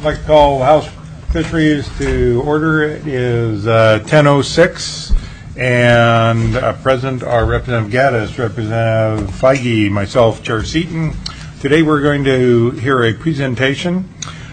like to call House Fisheries to order. It is 10:06, and present are Representative Gaddis, Representative Feige, myself, Chair Seaton. Today we're going to hear a presentation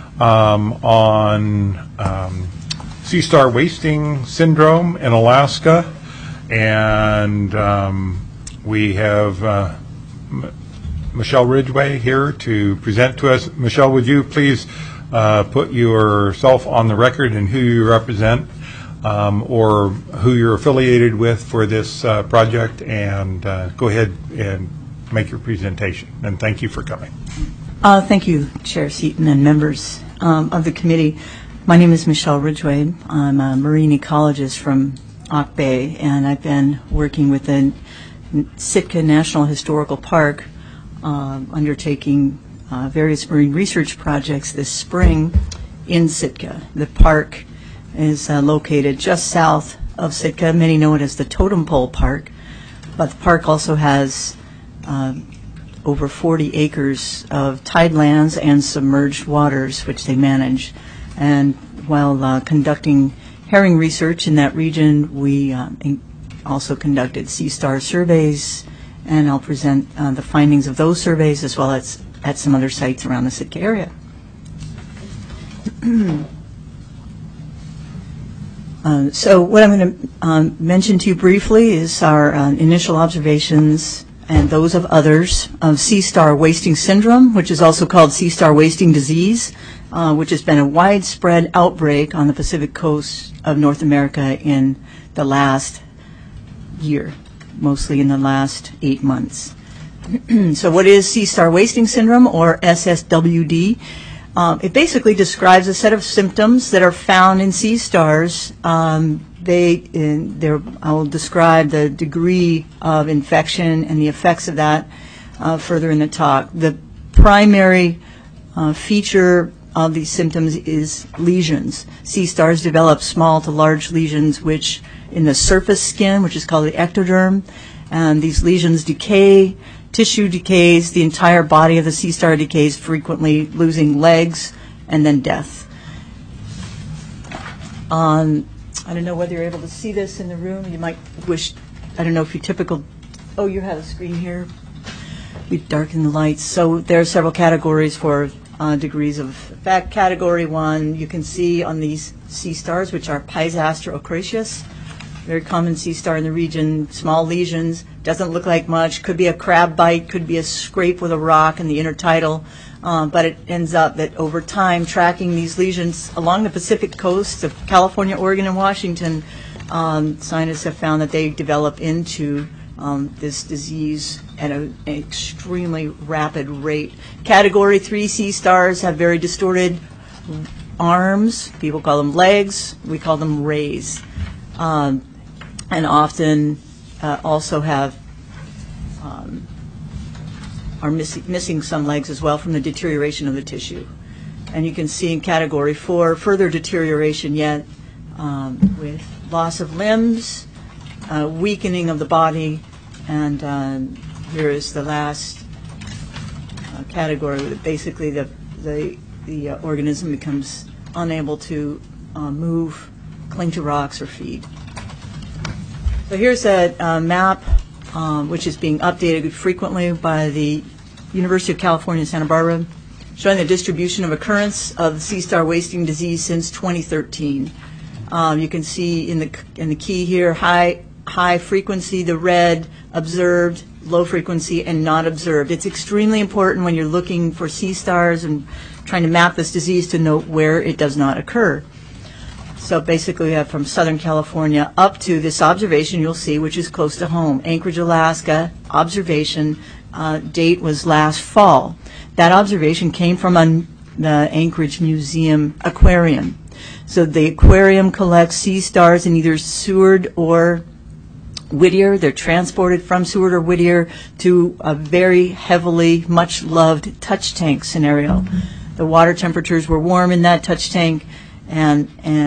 on sea star wasting syndrome in Alaska, and we have Michelle Ridgway here to present to us. Michelle, would you please put yourself on the record and who you represent or who you're affiliated with for this project, and go ahead and make your presentation. And thank you for coming. Thank you, Chair Seaton and members of the committee. My name is Michelle Ridgway. I'm a marine ecologist from Auk Bay, and I've been working with the Sitka National Historical Park, undertaking various marine research projects this spring in Sitka. The park is located just south of Sitka. Many know it as the Totem Pole Park, but the park also has over 40 acres of tidelands and submerged waters, which they manage. And while conducting herring research in that region, we also conducted sea star surveys, and I'll present the findings of those surveys as well as at some other sites around the Sitka area. So what I'm going to mention to you briefly is our initial observations and those of others of sea star wasting syndrome, which is also called sea star wasting disease, which has been a widespread outbreak on the Pacific coast of North America in the last year, mostly in the last 8 months. So what is sea star wasting syndrome, or SSWD? It basically describes a set of symptoms that are found in sea stars. I'll describe the degree of infection and the effects of that further in the talk. The primary feature of these symptoms is lesions. Sea stars develop small to large lesions which in the surface skin, which is called the ectoderm, and these lesions decay. Tissue decays, the entire body of the sea star decays, frequently losing legs and then death. I don't know whether you're able to see this in the room. You might wish, I don't know if you you have a screen here. We've darkened the lights. So there are several categories for degrees of effect. Category 1, you can see on these sea stars, which are Peisaster ocraceus, very common sea star in the region, small lesions, doesn't look like much, could be a crab bite, could be a scrape with a rock in the intertidal, but it ends up that over time, tracking these lesions along the Pacific coast of California, Oregon, and Washington, scientists have found that they develop into this disease at an extremely rapid rate. Category 3 sea stars have very distorted arms. People call them legs. We call them rays. And often also have are missing some legs as well from the deterioration of the tissue. And you can see in category 4 further deterioration yet with loss of limbs, weakening of the body, and here is the last category. Basically, the organism becomes unable to move, cling to rocks, or feed. So here's a map which is being updated frequently by the University of California, Santa Barbara, showing the distribution of occurrence of the sea star wasting disease since 2013. You can see in the key here, high frequency, the red, observed, low frequency, and not observed. It's extremely important when you're looking for sea stars and trying to map this disease to note where it does not occur. So basically we have from Southern California up to this observation you'll see, which is close to home. Anchorage, Alaska, observation date was last fall. That observation came from the Anchorage Museum Aquarium. So the aquarium collects sea stars in either Seward or Whittier. They're transported from Seward or Whittier to a very heavily, much loved touch tank scenario. The water temperatures were warm in that touch tank, and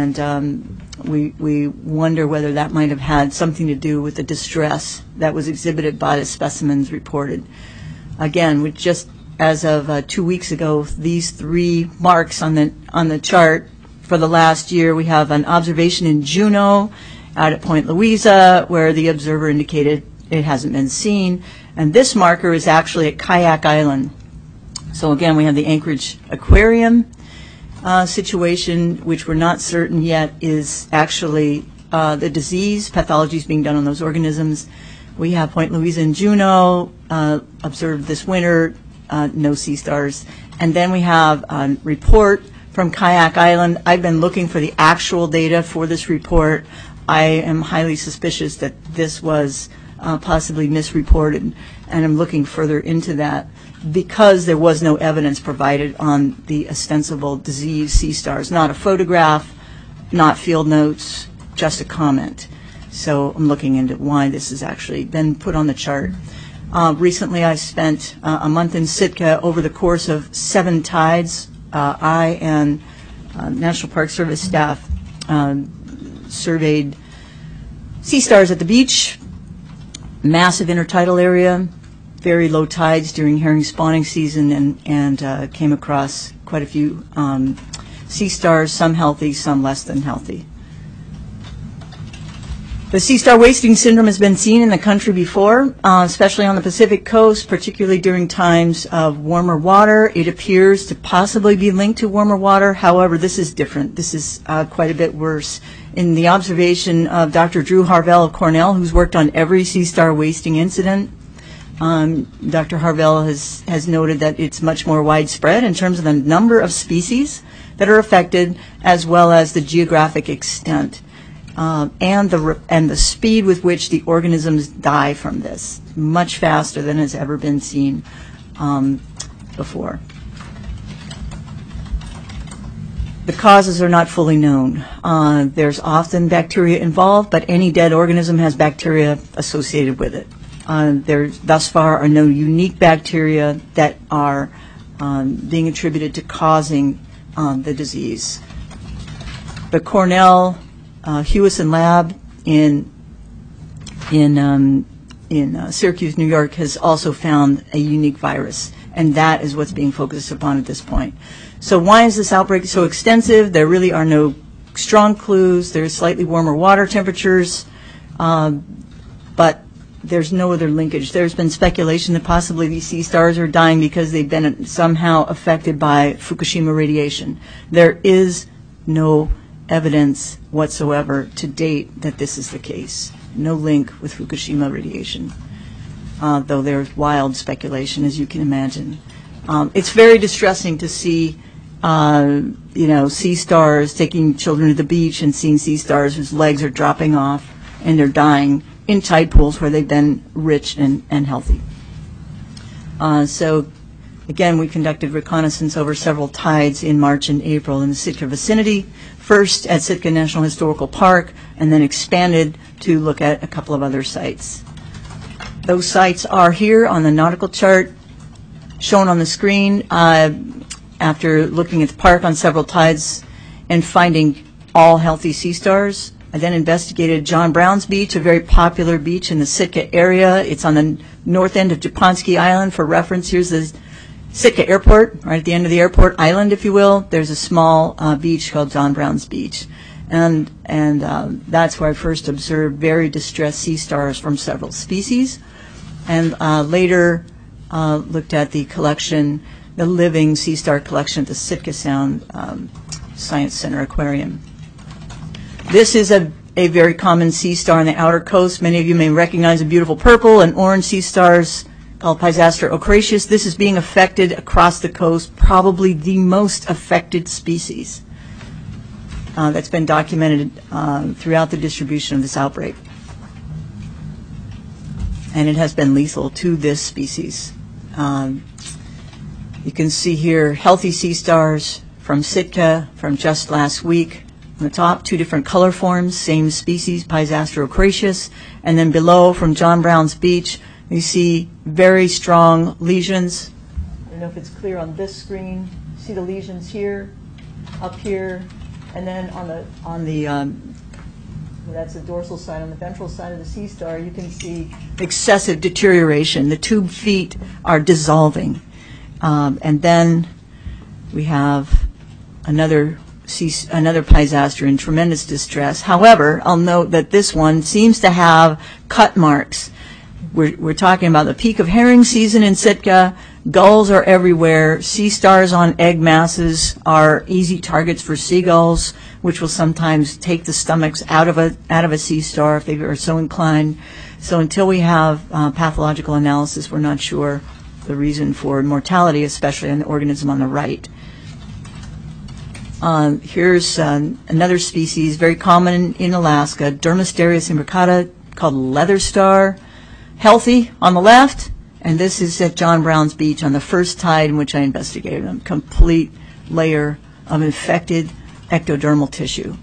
we wonder whether that might have had something to do with the distress that was exhibited by the specimens reported. Again, we just as of 2 weeks ago, these 3 marks on the chart for the last year. We have an observation in Juneau out at Point Louisa where the observer indicated it hasn't been seen. And this marker is actually at Kayak Island. So again, we have the Anchorage Aquarium situation, which we're not certain yet is actually the disease. Pathology is being done on those organisms. We have Point Louisa and Juneau observed this winter, no sea stars. And then we have a report from Kayak Island. I've been looking for the actual data for this report. I am highly suspicious that this was possibly misreported, and I'm looking further into that because there was no evidence provided on the ostensible disease sea stars, not a photograph, not field notes, just a comment. So I'm looking into why this has actually been put on the chart. Recently I spent a month in Sitka over the course of 7 tides. I and National Park Service staff surveyed sea stars at the beach, massive intertidal area, very low tides during herring spawning season, and came across quite a few sea stars, some healthy, some less than healthy. The sea star wasting syndrome has been seen in the country before, especially on the Pacific coast, particularly during times of warmer water. It appears to possibly be linked to warmer water. However, this is different. This is quite a bit worse. In the observation of Dr. Drew Harvell of Cornell, who's worked on every sea star wasting incident, Dr. Harvell has noted that it's much more widespread in terms of the number of species that are affected, as well as the geographic extent. And the speed with which the organisms die from this, much faster than has ever been seen before. The causes are not fully known. There's often bacteria involved, but any dead organism has bacteria associated with it. There thus far are no unique bacteria that are being attributed to causing the disease. The Cornell Hewison Lab in Syracuse, New York, has also found a unique virus, and that is what's being focused upon at this point. So why is this outbreak so extensive? There really are no strong clues. There's slightly warmer water temperatures, but there's no other linkage. There's been speculation that possibly these sea stars are dying because they've been somehow affected by Fukushima radiation. There is no evidence whatsoever to date that this is the case. No link with Fukushima radiation, though there's wild speculation, as you can imagine. It's very distressing to see, sea stars, taking children to the beach and seeing sea stars whose legs are dropping off and they're dying in tide pools where they've been rich and healthy. So again, we conducted reconnaissance over several tides in March and April in the Sitka vicinity, first at Sitka National Historical Park, and then expanded to look at a couple of other sites. Those sites are here on the nautical chart shown on the screen. After looking at the park on several tides and finding all healthy sea stars, I then investigated John Brown's Beach, a very popular beach in the Sitka area. It's on the north end of Japonski Island. For reference, here's the Sitka Airport, right at the end of the airport island, if you will. There's a small beach called John Brown's Beach. And that's where I first observed very distressed sea stars from several species. And later looked at the collection, the living sea star collection at the Sitka Sound Science Center Aquarium. This is a very common sea star on the outer coast. Many of you may recognize the beautiful purple and orange sea stars called Pysastra ocratius. This is being affected across the coast, probably the most affected species that's been documented throughout the distribution of this outbreak. And it has been lethal to this species. You can see here healthy sea stars from Sitka from just last week. On the top, 2 different color forms, same species, Pysastra ocratius. And then below, from John Brown's Beach, you see very strong lesions. I don't know if it's clear on this screen. See the lesions here, up here, and then on the that's the dorsal side. On the ventral side of the sea star, you can see excessive deterioration. The tube feet are dissolving. And then we have another Pisaster in tremendous distress. However, I'll note that this one seems to have cut marks. We're talking about the peak of herring season in Sitka. Gulls are everywhere. Sea stars on egg masses are easy targets for seagulls, which will sometimes take the stomachs out of a sea star if they are so inclined. So until we have pathological analysis, we're not sure the reason for mortality, especially in the organism on the right. Here's another species, very common in Alaska, Dermasterias imbricata, called leather star. Healthy on the left, and this is at John Brown's Beach on the first tide in which I investigated them. Complete layer of infected ectodermal tissue.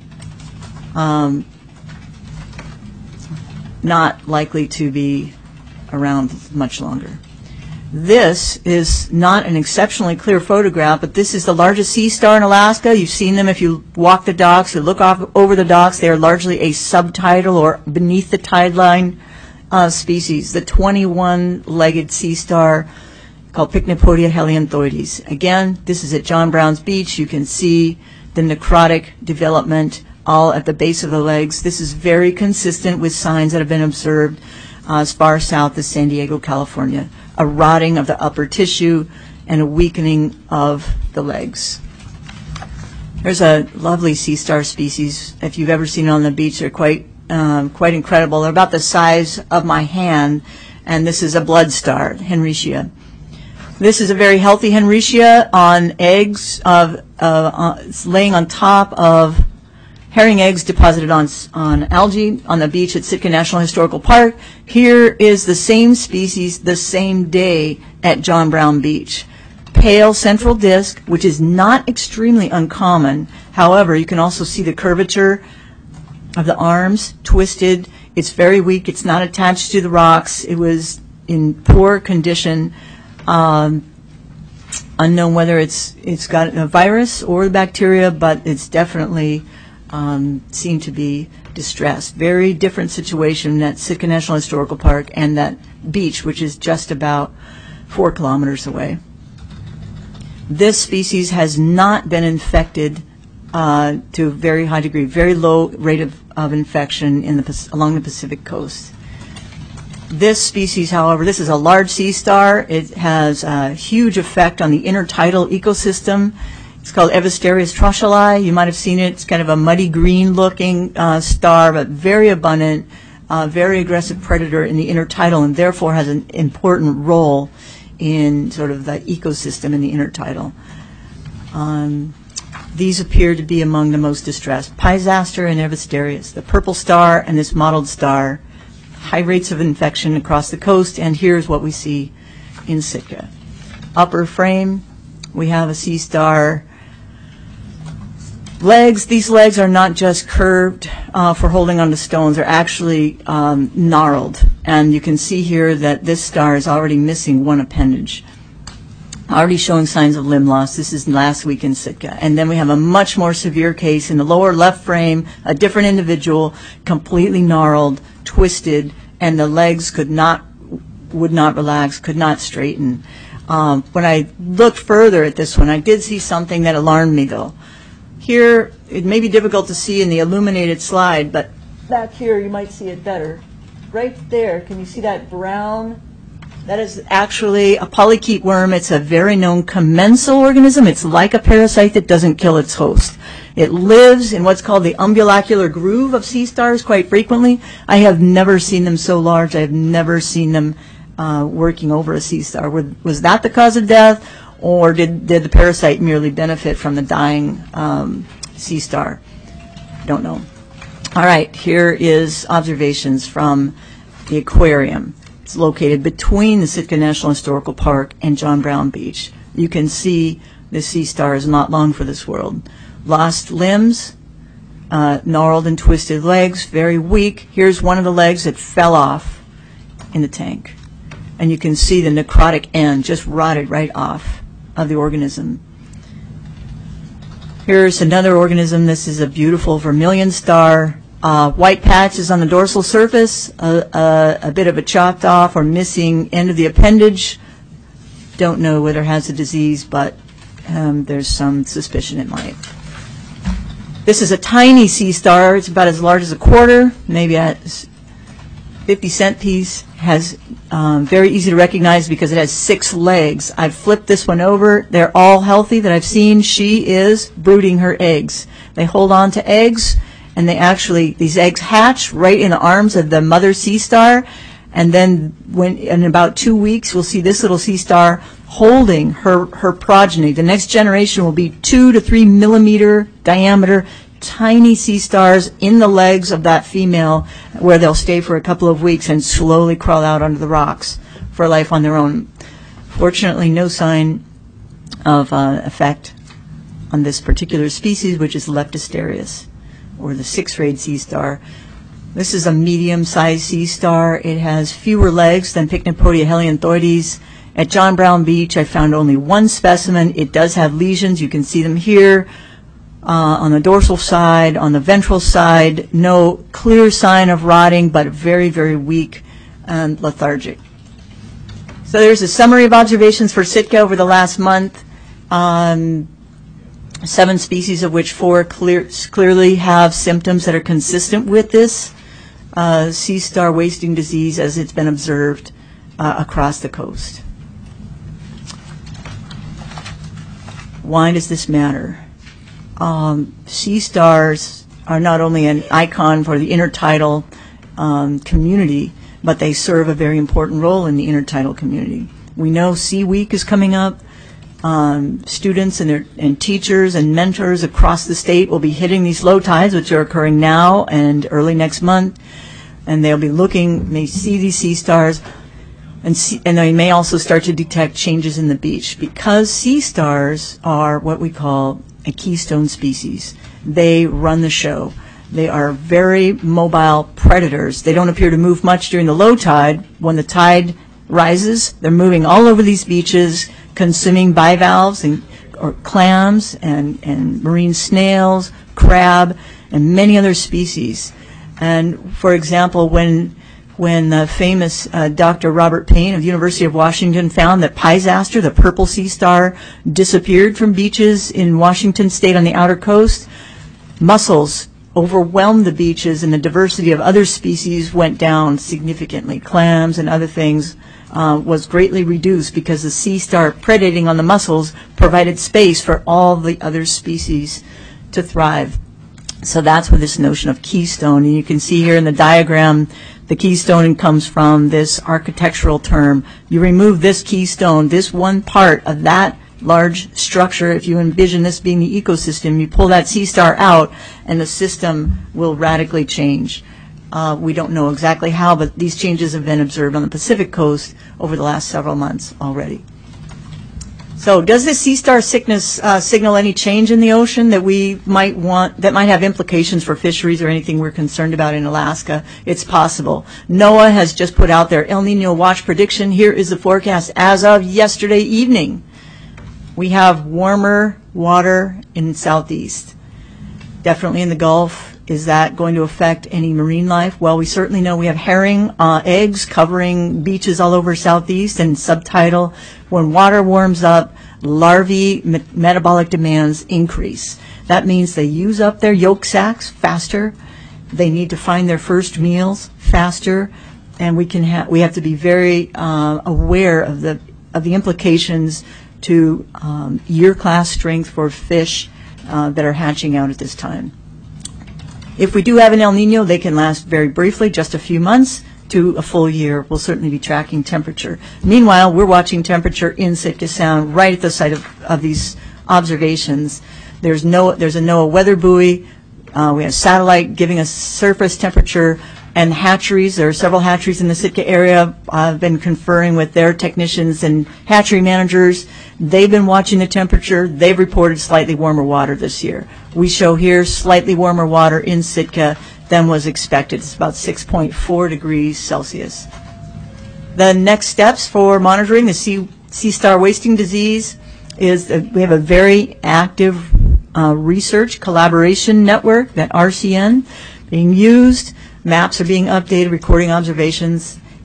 Not likely to be around much longer. This is not an exceptionally clear photograph, but this is the largest sea star in Alaska. You've seen them if you walk the docks, you look over the docks. They are largely a subtidal or beneath the tide line species, the 21-legged sea star called Pycnopodia helianthoides. Again, this is at John Brown's Beach. You can see the necrotic development all at the base of the legs. This is very consistent with signs that have been observed as far south as San Diego, California. A rotting of the upper tissue and a weakening of the legs. There's a lovely sea star species. If you've ever seen it on the beach, they're quite incredible. They're about the size of my hand, and this is a blood star, Henricia. This is a very healthy Henricia on eggs laying on top of herring eggs deposited on algae on the beach at Sitka National Historical Park. Here is the same species the same day at John Brown Beach. Pale central disc, which is not extremely uncommon. However, you can also see the curvature of the arms, twisted. It's very weak. It's not attached to the rocks. It was in poor condition. Unknown whether it's got a virus or the bacteria, but it's definitely seemed to be distressed. Very different situation at Sitka National Historical Park and that beach, which is just about 4 kilometers away. This species has not been infected to a very high degree, very low rate of infection along the Pacific coast. This species, however, this is a large sea star. It has a huge effect on the intertidal ecosystem. It's called Evasterias trochili. You might have seen it. It's kind of a muddy green looking star, but very abundant, very aggressive predator in the intertidal, and therefore has an important role in sort of the ecosystem in the intertidal. These appear to be among the most distressed. Pisaster and Evasterias, the purple star and this mottled star, high rates of infection across the coast, and here's what we see in Sitka. Upper frame, we have a sea star. Legs, these legs are not just curved for holding onto stones, they're actually gnarled. And you can see here that this star is already missing one appendage, already showing signs of limb loss. This is last week in Sitka. And then we have a much more severe case in the lower left frame, a different individual, completely gnarled, twisted, and the legs would not relax, could not straighten. When I looked further at this one, I did see something that alarmed me, though. Here, it may be difficult to see in the illuminated slide, but back here you might see it better. Right there, can you see that brown? That is actually a polychaete worm. It's a very known commensal organism. It's like a parasite that doesn't kill its host. It lives in what's called the umbulacular groove of sea stars quite frequently. I have never seen them so large. I have never seen them working over a sea star. Was that the cause of death, or did the parasite merely benefit from the dying sea star? Don't know. All right, here is observations from the aquarium. It's located between the Sitka National Historical Park and John Brown Beach. You can see the sea star is not long for this world. Lost limbs, gnarled and twisted legs, very weak. Here's one of the legs that fell off in the tank. And you can see the necrotic end just rotted right off of the organism. Here's another organism. This is a beautiful vermilion star. White patches on the dorsal surface, a bit of a chopped off or missing end of the appendage, don't know whether it has a disease, but there's some suspicion it might. This is a tiny sea star. It's about as large as a quarter, maybe a 50-cent piece. Has very easy to recognize because it has 6 legs. I've flipped this one over. They're all healthy that I've seen. She is brooding her eggs. They hold on to eggs, and these eggs hatch right in the arms of the mother sea star. And then in about 2 weeks, we'll see this little sea star holding her progeny. The next generation will be 2 to 3 millimeter diameter tiny sea stars in the legs of that female, where they'll stay for a couple of weeks and slowly crawl out onto the rocks for life on their own. Fortunately, no sign of effect on this particular species, which is Leptosterius, or the 6-rayed sea star. This is a medium-sized sea star. It has fewer legs than Pycnopodia helianthoides. At John Brown Beach, I found only 1 specimen. It does have lesions. You can see them here on the dorsal side, on the ventral side. No clear sign of rotting, but very, very weak and lethargic. So there's a summary of observations for Sitka over the last month. 7 species, of which 4 clearly have symptoms that are consistent with this sea star wasting disease as it's been observed across the coast. Why does this matter? Sea stars are not only an icon for the intertidal community, but they serve a very important role in the intertidal community. We know Sea Week is coming up. Students and teachers and mentors across the state will be hitting these low tides, which are occurring now and early next month, and they'll be may see these sea stars, and they may also start to detect changes in the beach. Because sea stars are what we call a keystone species, they run the show. They are very mobile predators. They don't appear to move much during the low tide. When the tide rises, they're moving all over these beaches, consuming bivalves or clams and marine snails, crab, and many other species. And for example, when the famous Dr. Robert Payne of the University of Washington found that Pisaster, the purple sea star, disappeared from beaches in Washington state on the outer coast, mussels overwhelmed the beaches and the diversity of other species went down significantly. Clams and other things was greatly reduced because the sea star predating on the mussels provided space for all the other species to thrive. So that's where this notion of keystone, and you can see here in the diagram, the keystone comes from this architectural term. You remove this keystone, this one part of that large structure, if you envision this being the ecosystem, you pull that sea star out and the system will radically change. We don't know exactly how, but these changes have been observed on the Pacific coast over the last several months already. So does this sea star sickness signal any change in the ocean that that might have implications for fisheries or anything we're concerned about in Alaska? It's possible. NOAA has just put out their El Nino watch prediction. Here is the forecast as of yesterday evening. We have warmer water in the southeast, definitely in the Gulf. Is that going to affect any marine life? Well, we certainly know we have herring eggs covering beaches all over southeast, and subtidal. When water warms up, larvae metabolic demands increase. That means they use up their yolk sacs faster. They need to find their first meals faster, and we have to be very aware of the implications to year class strength for fish that are hatching out at this time. If we do have an El Nino, they can last very briefly, just a few months to a full year. We'll certainly be tracking temperature. Meanwhile, we're watching temperature in Sitka Sound right at the site of these observations. There's a NOAA weather buoy. We have satellite giving us surface temperature, and hatcheries. There are several hatcheries in the Sitka area. I've been conferring with their technicians and hatchery managers. They've been watching the temperature. They've reported slightly warmer water this year. We show here slightly warmer water in Sitka than was expected. It's about 6.4 degrees Celsius. The next steps for monitoring the sea star wasting disease is we have a very active research collaboration network, that RCN, being used. Maps are being updated, recording observations,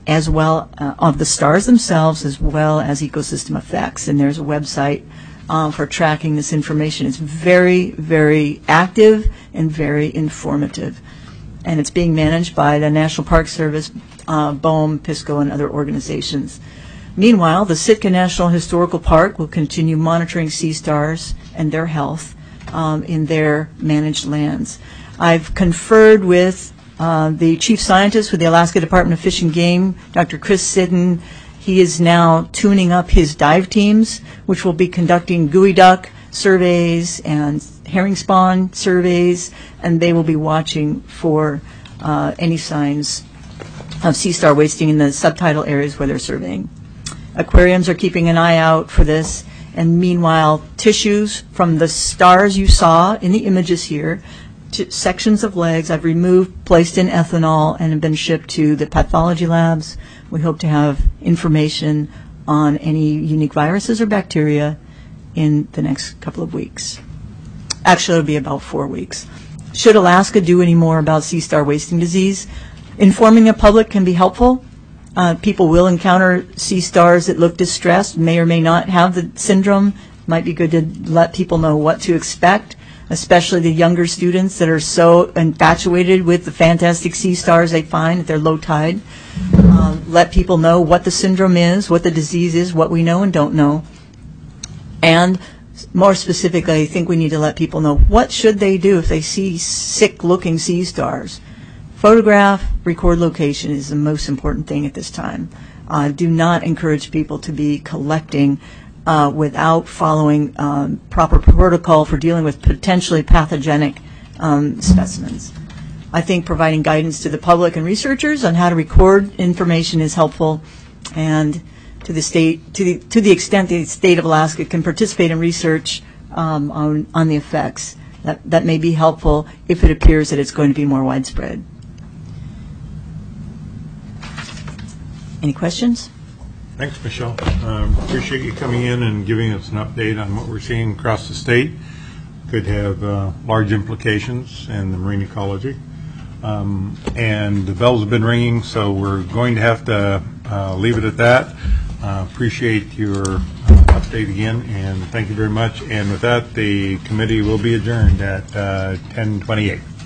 as well of the stars themselves, as well as ecosystem effects. And there's a website for tracking this information. It's very, very active and very informative. And it's being managed by the National Park Service, BOEM, PISCO, and other organizations. Meanwhile, the Sitka National Historical Park will continue monitoring sea stars and their health in their managed lands. I've conferred with the chief scientist with the Alaska Department of Fish and Game, Dr. Chris Siddon. He is now tuning up his dive teams, which will be conducting geoduck surveys and herring spawn surveys, and they will be watching for any signs of sea star wasting in the subtidal areas where they're surveying. Aquariums are keeping an eye out for this, and meanwhile, tissues from the stars you saw in the images here, sections of legs I've removed, placed in ethanol, and have been shipped to the pathology labs. We hope to have information on any unique viruses or bacteria in the next couple of weeks. Actually, it'll be about 4 weeks. Should Alaska do any more about sea star wasting disease? Informing the public can be helpful. People will encounter sea stars that look distressed, may or may not have the syndrome. Might be good to let people know what to expect, especially the younger students that are so infatuated with the fantastic sea stars they find at their low tide. Let people know what the syndrome is, what the disease is, what we know and don't know. And more specifically, I think we need to let people know what should they do if they see sick-looking sea stars. Photograph, record location is the most important thing at this time. Do not encourage people to be collecting without following proper protocol for dealing with potentially pathogenic specimens. I think providing guidance to the public and researchers on how to record information is helpful, and to the extent the state of Alaska can participate in research on the effects, that may be helpful if it appears that it's going to be more widespread. Any questions? Thanks, Michelle. Appreciate you coming in and giving us an update on what we're seeing across the state. Could have large implications in the marine ecology. And the bells have been ringing, so we're going to have to leave it at that. Appreciate your update again, and thank you very much. And with that, the committee will be adjourned at 10:28.